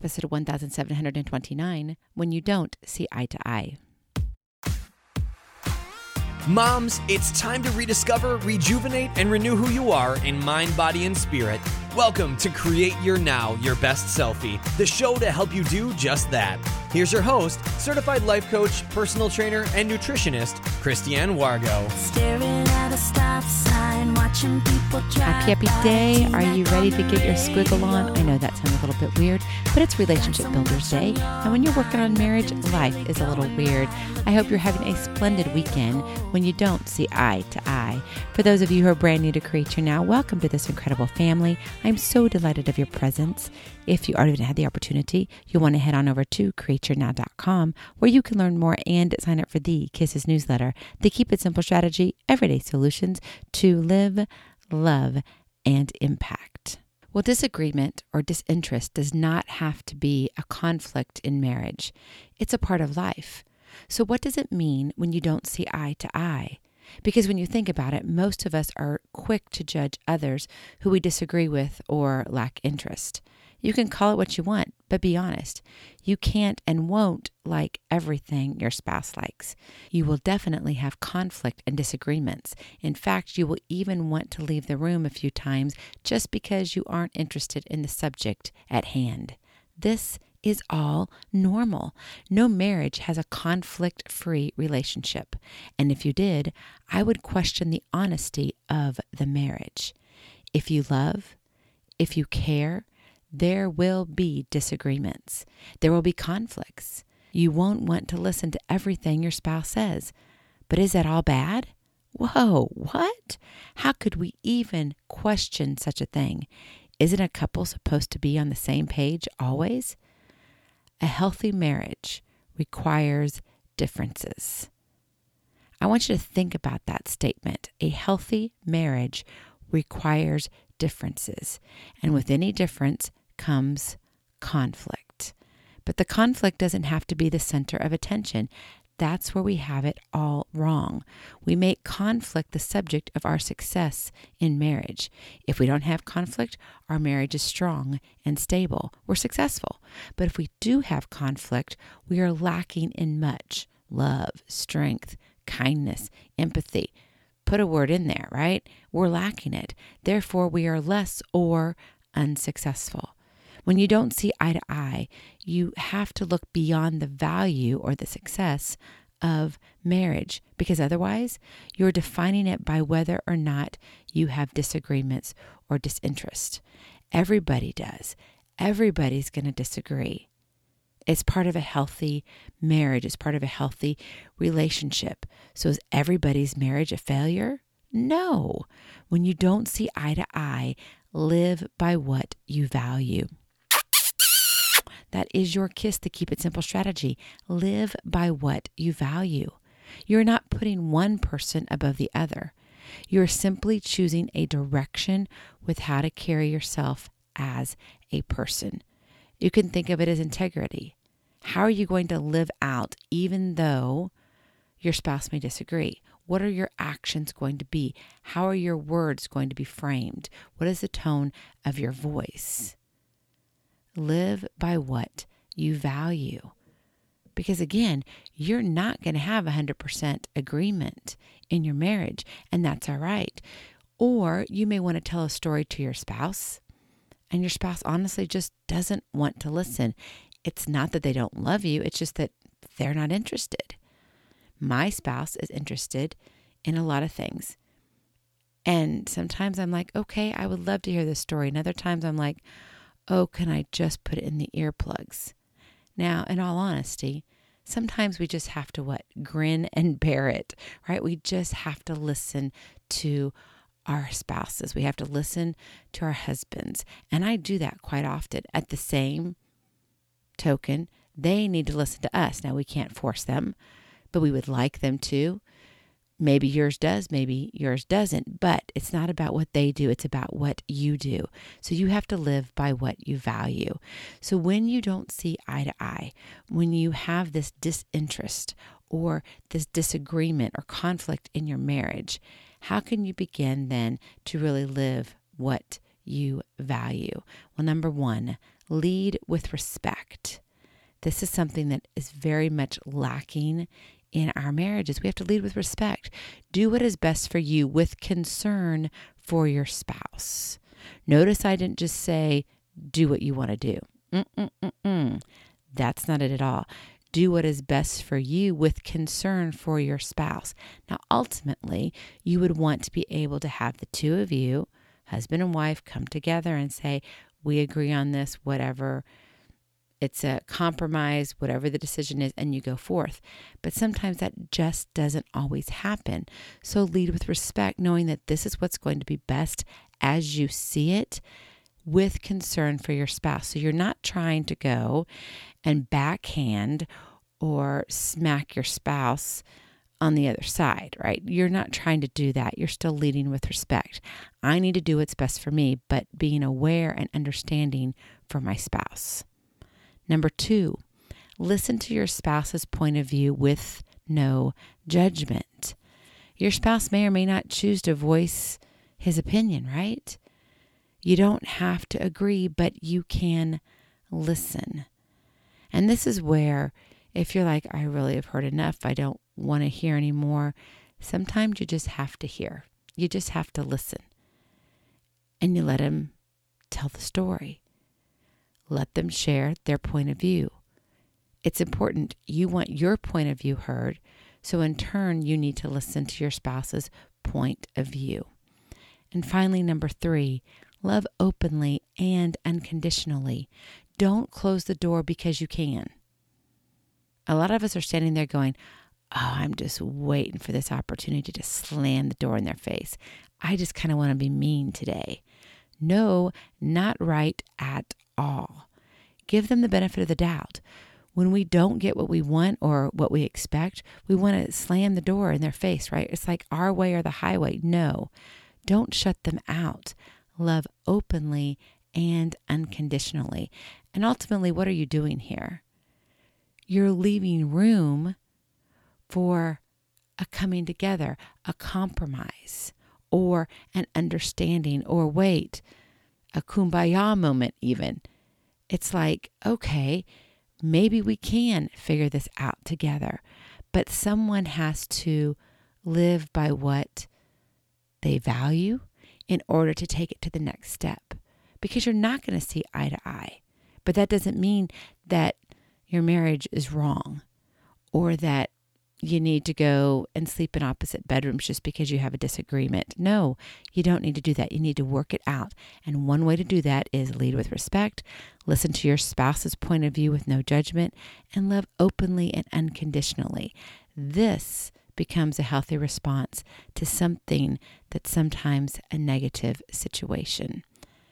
episode 1729, When You Don't See Eye to Eye. Moms, it's time to rediscover, rejuvenate, and renew who you are in mind, body, and spirit. Welcome to Create Your Now, Your Best Selfie, the show to help you do just that. Here's your host, certified life coach, personal trainer, and nutritionist, Christiane Wargo. Staring at a stop sign, watching people drive. Happy day. Are you ready to get your squiggle on? I know that sounds a little bit weird, but it's Relationship Builders Day. And when you're working on marriage, life is a little weird. I hope you're having a splendid weekend when you don't see eye to eye. For those of you who are brand new to Create Your Now, welcome to this incredible family. I'm so delighted of your presence. If you already had the opportunity, you'll want to head on over to createyournow.com where you can learn more and sign up for the Kisses newsletter, the Keep It Simple strategy, everyday solutions to live, love, and impact. Well, disagreement or disinterest does not have to be a conflict in marriage. It's a part of life. So what does it mean when you don't see eye to eye? Because when you think about it, most of us are quick to judge others who we disagree with or lack interest. You can call it what you want, but be honest. You can't and won't like everything your spouse likes. You will definitely have conflict and disagreements. In fact, you will even want to leave the room a few times just because you aren't interested in the subject at hand. This is all normal. No marriage has a conflict-free relationship. And if you did, I would question the honesty of the marriage. If you love, if you care, there will be disagreements. There will be conflicts. You won't want to listen to everything your spouse says. But is that all bad? Whoa, what? How could we even question such a thing? Isn't a couple supposed to be on the same page always? A healthy marriage requires differences. I want you to think about that statement. A healthy marriage requires differences. And with any difference comes conflict. But the conflict doesn't have to be the center of attention. That's where we have it all wrong. We make conflict the subject of our success in marriage. If we don't have conflict, our marriage is strong and stable. We're successful. But if we do have conflict, we are lacking in much love, strength, kindness, empathy. Put a word in there, right? We're lacking it. Therefore, we are less or unsuccessful. When you don't see eye to eye, you have to look beyond the value or the success of marriage, because otherwise you're defining it by whether or not you have disagreements or disinterest. Everybody does. Everybody's going to disagree. It's part of a healthy marriage. It's part of a healthy relationship. So is everybody's marriage a failure? No. When you don't see eye to eye, live by what you value. That is your kiss, the Keep It Simple strategy. Live by what you value. You're not putting one person above the other. You're simply choosing a direction with how to carry yourself as a person. You can think of it as integrity. How are you going to live out even though your spouse may disagree? What are your actions going to be? How are your words going to be framed? What is the tone of your voice? Live by what you value. Because again, you're not going to have 100% agreement in your marriage, and that's all right. Or you may want to tell a story to your spouse, and your spouse honestly just doesn't want to listen. It's not that they don't love you, it's just that they're not interested. My spouse is interested in a lot of things. And sometimes I'm like, okay, I would love to hear this story. And other times I'm like, oh, can I just put it in the earplugs? Now, in all honesty, sometimes we just have to grin and bear it, right? We just have to listen to our spouses. We have to listen to our husbands. And I do that quite often. At the same token, they need to listen to us. Now, we can't force them, but we would like them to. Maybe yours does, maybe yours doesn't, but it's not about what they do, it's about what you do. So you have to live by what you value. So when you don't see eye to eye, when you have this disinterest or this disagreement or conflict in your marriage, how can you begin then to really live what you value? Well, number one, lead with respect. This is something that is very much lacking in our marriages. We have to lead with respect. Do what is best for you with concern for your spouse. Notice I didn't just say, do what you want to do. That's not it at all. Do what is best for you with concern for your spouse. Now, ultimately, you would want to be able to have the two of you, husband and wife, come together and say, we agree on this, whatever. It's a compromise, whatever the decision is, and you go forth. But sometimes that just doesn't always happen. So lead with respect, knowing that this is what's going to be best as you see it, with concern for your spouse. So you're not trying to go and backhand or smack your spouse on the other side, right? You're not trying to do that. You're still leading with respect. I need to do what's best for me, but being aware and understanding for my spouse. Number 2, listen to your spouse's point of view with no judgment. Your spouse may or may not choose to voice his opinion, right? You don't have to agree, but you can listen. And this is where, if you're like, I really have heard enough, I don't want to hear anymore, sometimes you just have to hear. You just have to listen. And you let him tell the story. Let them share their point of view. It's important. You want your point of view heard. So in turn, you need to listen to your spouse's point of view. And finally, number 3, love openly and unconditionally. Don't close the door because you can. A lot of us are standing there going, oh, I'm just waiting for this opportunity to slam the door in their face. I just kind of want to be mean today. No, not right at all. Give them the benefit of the doubt. When we don't get what we want or what we expect, we want to slam the door in their face, right? It's like our way or the highway. No, don't shut them out. Love openly and unconditionally. And ultimately, what are you doing here? You're leaving room for a coming together, a compromise, or an understanding, or wait, a kumbaya moment even. It's like, okay, maybe we can figure this out together, but someone has to live by what they value in order to take it to the next step, because you're not going to see eye to eye. But that doesn't mean that your marriage is wrong or that you need to go and sleep in opposite bedrooms just because you have a disagreement. No, you don't need to do that. You need to work it out. And one way to do that is lead with respect, listen to your spouse's point of view with no judgment, and love openly and unconditionally. This becomes a healthy response to something that's sometimes a negative situation.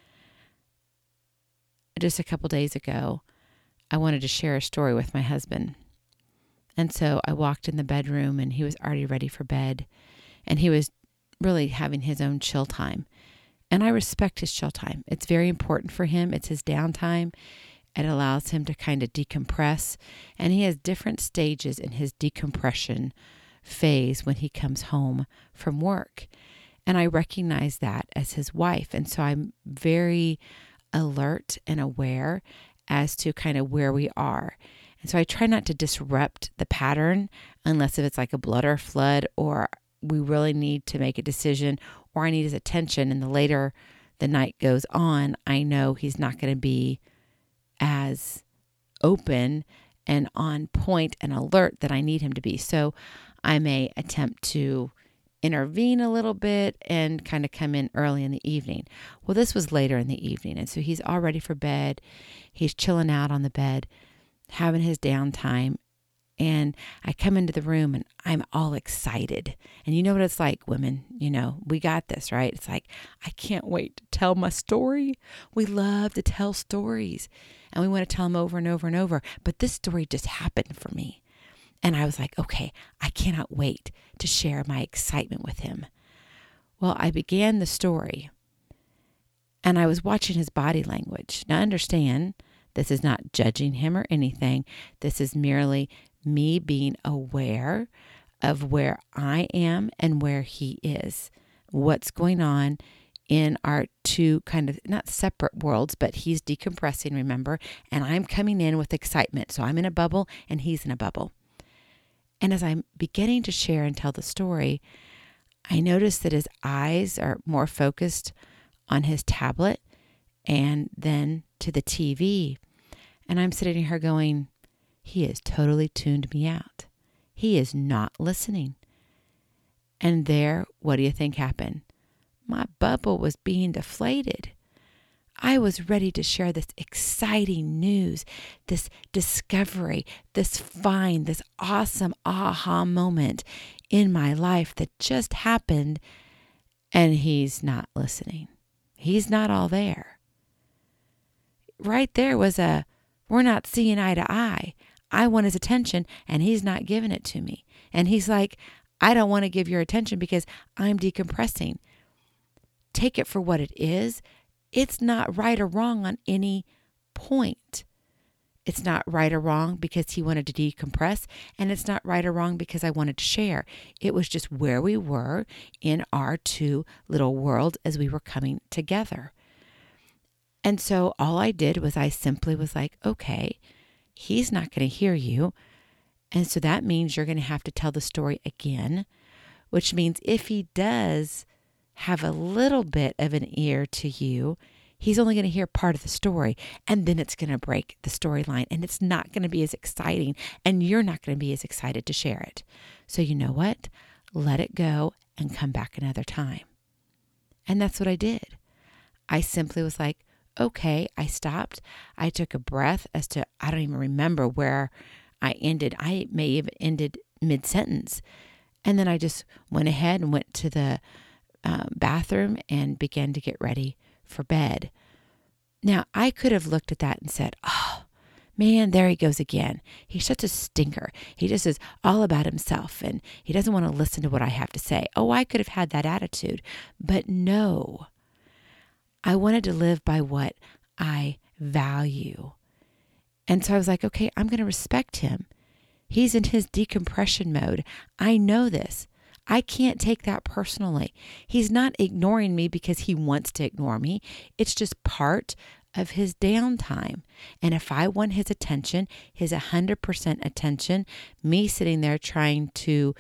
Just a couple days ago, I wanted to share a story with my husband. And so I walked in the bedroom and he was already ready for bed, and he was really having his own chill time. And I respect his chill time. It's very important for him. It's his downtime. It allows him to kind of decompress. And he has different stages in his decompression phase when he comes home from work. And I recognize that as his wife. And so I'm very alert and aware as to kind of where we are. And so I try not to disrupt the pattern unless if it's like a blood or flood, or we really need to make a decision, or I need his attention. And the later the night goes on, I know he's not going to be as open and on point and alert that I need him to be. So I may attempt to intervene a little bit and kind of come in early in the evening. Well, this was later in the evening. And so he's all ready for bed. He's chilling out on the bed, having his downtime. And I come into the room and I'm all excited. And you know what it's like, women, we got this, right? It's like, I can't wait to tell my story. We love to tell stories and we want to tell them over and over and over. But this story just happened for me. And I was like, okay, I cannot wait to share my excitement with him. Well, I began the story and I was watching his body language. Now understand, this is not judging him or anything. This is merely me being aware of where I am and where he is, what's going on in our two kind of not separate worlds, but he's decompressing, remember, and I'm coming in with excitement. So I'm in a bubble and he's in a bubble. And as I'm beginning to share and tell the story, I notice that his eyes are more focused on his tablet and then to the TV. And I'm sitting here going, he has totally tuned me out. He is not listening. And there, what do you think happened? My bubble was being deflated. I was ready to share this exciting news, this discovery, this find, this awesome aha moment in my life that just happened, and he's not listening. He's not all there. Right there was we're not seeing eye to eye. I want his attention, and he's not giving it to me. And he's like, I don't want to give your attention because I'm decompressing. Take it for what it is. It's not right or wrong on any point. It's not right or wrong because he wanted to decompress, and it's not right or wrong because I wanted to share. It was just where we were in our two little worlds as we were coming together. And so all I did was I simply was like, okay, he's not going to hear you. And so that means you're going to have to tell the story again, which means if he does have a little bit of an ear to you, he's only going to hear part of the story, and then it's going to break the storyline, and it's not going to be as exciting, and you're not going to be as excited to share it. So you know what? Let it go and come back another time. And that's what I did. I simply was like, okay, I stopped. I took a breath I don't even remember where I ended. I may have ended mid-sentence. And then I just went ahead and went to the bathroom and began to get ready for bed. Now, I could have looked at that and said, oh, man, there he goes again. He's such a stinker. He just is all about himself, and he doesn't want to listen to what I have to say. Oh, I could have had that attitude. But no, I wanted to live by what I value. And so I was like, okay, I'm going to respect him. He's in his decompression mode. I know this. I can't take that personally. He's not ignoring me because he wants to ignore me. It's just part of his downtime. And if I want his attention, his 100% attention, me sitting there trying to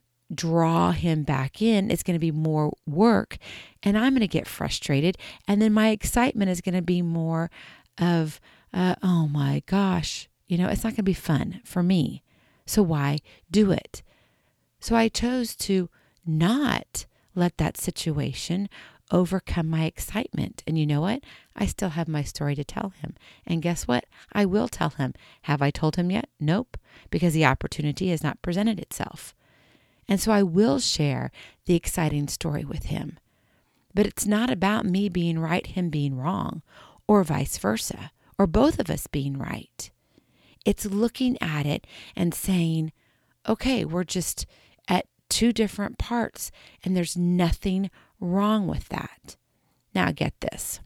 draw him back in, it's going to be more work, and I'm going to get frustrated. And then my excitement is going to be more of, oh my gosh, it's not going to be fun for me. So why do it? So I chose to not let that situation overcome my excitement. And you know what? I still have my story to tell him. And guess what? I will tell him. Have I told him yet? Nope, because the opportunity has not presented itself. And so I will share the exciting story with him. But it's not about me being right, him being wrong, or vice versa, or both of us being right. It's looking at it and saying, okay, we're just at two different parts, and there's nothing wrong with that. Now get this.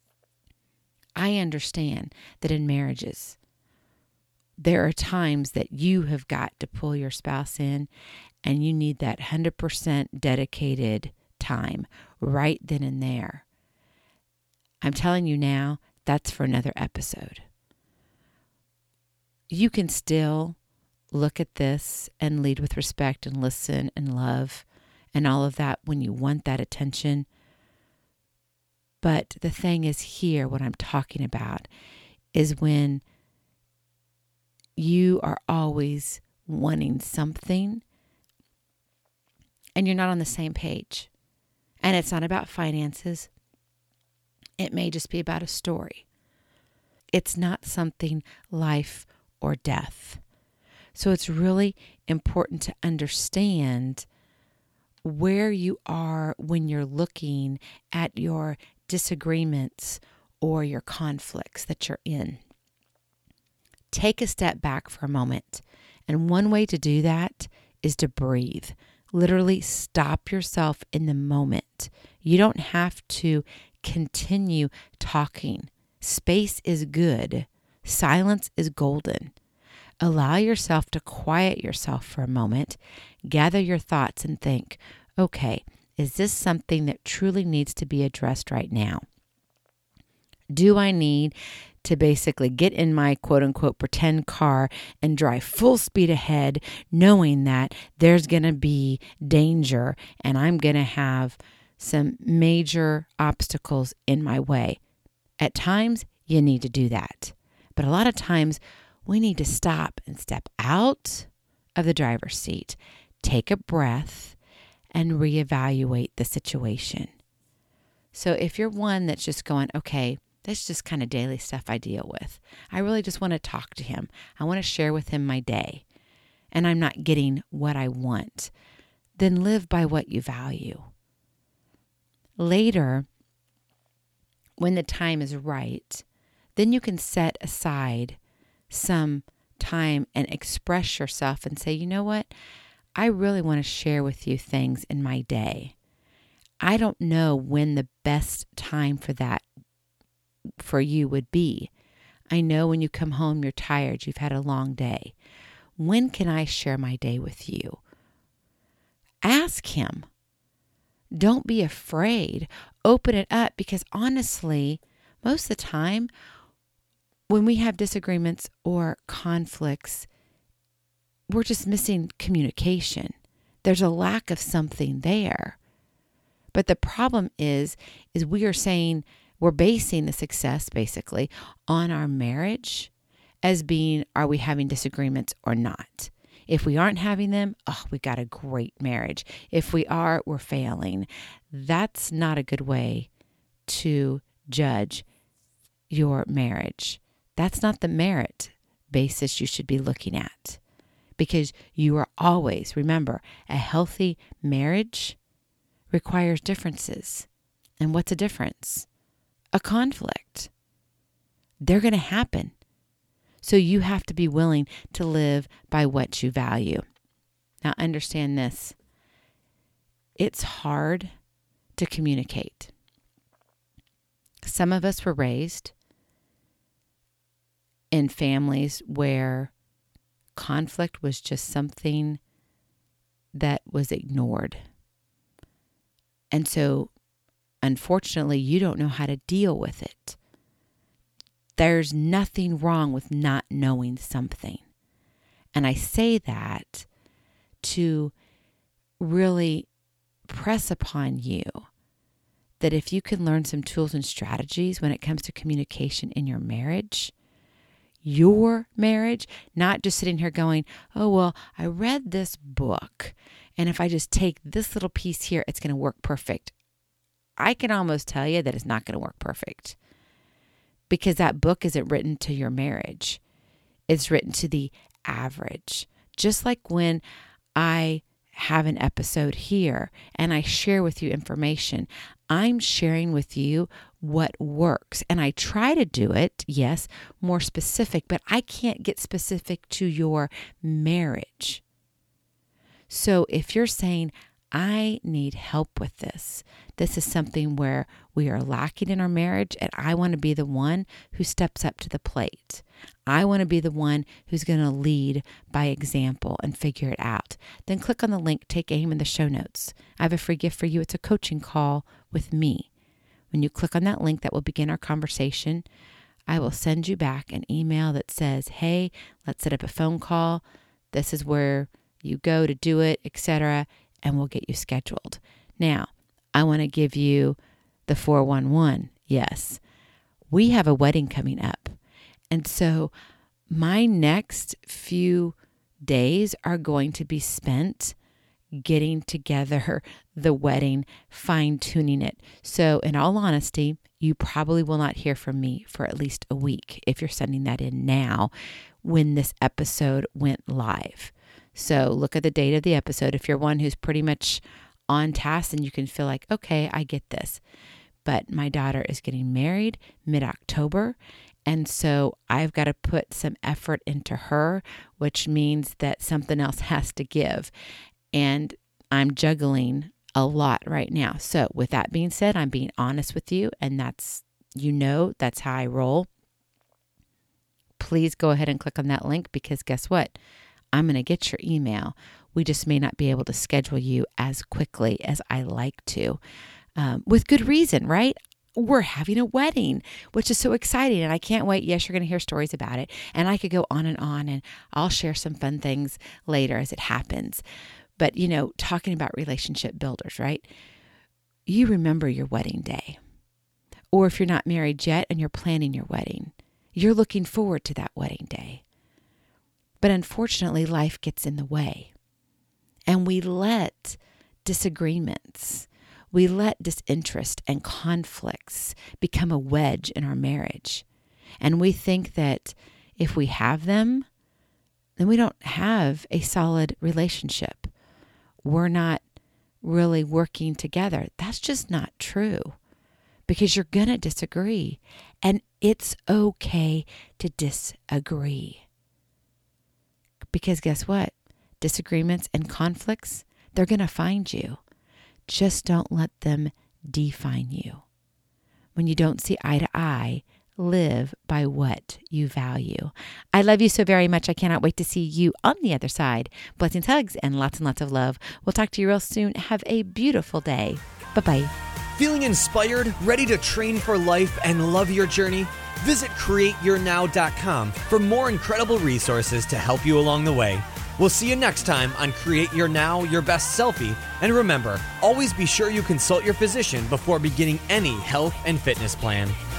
I understand that in marriages, there are times that you have got to pull your spouse in, and you need that 100% dedicated time right then and there. I'm telling you now, that's for another episode. You can still look at this and lead with respect and listen and love and all of that when you want that attention. But the thing is here, what I'm talking about is when you are always wanting something and you're not on the same page. And it's not about finances. It may just be about a story. It's not something life or death. So it's really important to understand where you are when you're looking at your disagreements or your conflicts that you're in. Take a step back for a moment. And one way to do that is to breathe. Literally stop yourself in the moment. You don't have to continue talking. Space is good. Silence is golden. Allow yourself to quiet yourself for a moment, gather your thoughts and think, okay, is this something that truly needs to be addressed right now? Do I need to basically get in my quote unquote pretend car and drive full speed ahead, knowing that there's going to be danger and I'm going to have some major obstacles in my way? At times, you need to do that. But a lot of times, we need to stop and step out of the driver's seat, take a breath, and reevaluate the situation. So if you're one that's just going, okay, that's just kind of daily stuff I deal with. I really just want to talk to him. I want to share with him my day, and I'm not getting what I want. Then live by what you value. Later, when the time is right, then you can set aside some time and express yourself and say, you know what? I really want to share with you things in my day. I don't know when the best time for that for you would be. I know when you come home, you're tired, you've had a long day. When can I share my day with you? Ask him. Don't be afraid. Open it up, because honestly, most of the time, when we have disagreements or conflicts, we're just missing communication. There's a lack of something there. But the problem is we are saying, we're basing the success basically on our marriage as being, are we having disagreements or not? If we aren't having them, we got a great marriage. If we are, we're failing. That's not a good way to judge your marriage. That's not the merit basis you should be looking at, because you are always, remember, a healthy marriage requires differences. And what's a difference? A conflict. They're going to happen. So you have to be willing to live by what you value. Now understand this. It's hard to communicate. Some of us were raised in families where conflict was just something that was ignored. And so, unfortunately, you don't know how to deal with it. There's nothing wrong with not knowing something. And I say that to really press upon you that if you can learn some tools and strategies when it comes to communication in your marriage, not just sitting here going, oh, well, I read this book, and if I just take this little piece here, it's going to work perfect. I can almost tell you that it's not going to work perfect, because that book isn't written to your marriage. It's written to the average. Just like when I have an episode here and I share with you information, I'm sharing with you what works. And I try to do it, yes, more specific, but I can't get specific to your marriage. So if you're saying, I need help with this is something where we are lacking in our marriage, and I want to be the one who steps up to the plate. I want to be the one who's going to lead by example and figure it out. Then click on the link, take aim in the show notes. I have a free gift for you. It's a coaching call with me. When you click on that link, that will begin our conversation. I will send you back an email that says, hey, let's set up a phone call. This is where you go to do it, etc., and we'll get you scheduled. Now, I want to give you the 411. Yes, we have a wedding coming up. And so my next few days are going to be spent getting together the wedding, fine-tuning it. So in all honesty, you probably will not hear from me for at least a week if you're sending that in now when this episode went live. So look at the date of the episode. If you're one who's pretty much on task, and you can feel like, okay, I get this. But my daughter is getting married mid-October. And so I've got to put some effort into her, which means that something else has to give. And I'm juggling a lot right now. So with that being said, I'm being honest with you, and that's how I roll. Please go ahead and click on that link, because guess what? I'm going to get your email We just may not be able to schedule you as quickly as I like to, with good reason, right? We're having a wedding, which is so exciting, and I can't wait. Yes, you're going to hear stories about it, and I could go on, and I'll share some fun things later as it happens. But, talking about relationship builders, right? You remember your wedding day. Or if you're not married yet and you're planning your wedding, you're looking forward to that wedding day. But unfortunately, life gets in the way. And we let disagreements, we let disinterest and conflicts become a wedge in our marriage. And we think that if we have them, then we don't have a solid relationship. We're not really working together. That's just not true, because you're going to disagree, and it's okay to disagree. Because guess what? Disagreements and conflicts, they're going to find you. Just don't let them define you. When you don't see eye to eye, live by what you value. I love you so very much. I cannot wait to see you on the other side. Blessings, hugs, and lots of love. We'll talk to you real soon. Have a beautiful day. Bye-bye. Feeling inspired, ready to train for life and love your journey? Visit CreateYourNow.com for more incredible resources to help you along the way. We'll see you next time on Create Your Now, Your Best Selfie. And remember, always be sure you consult your physician before beginning any health and fitness plan.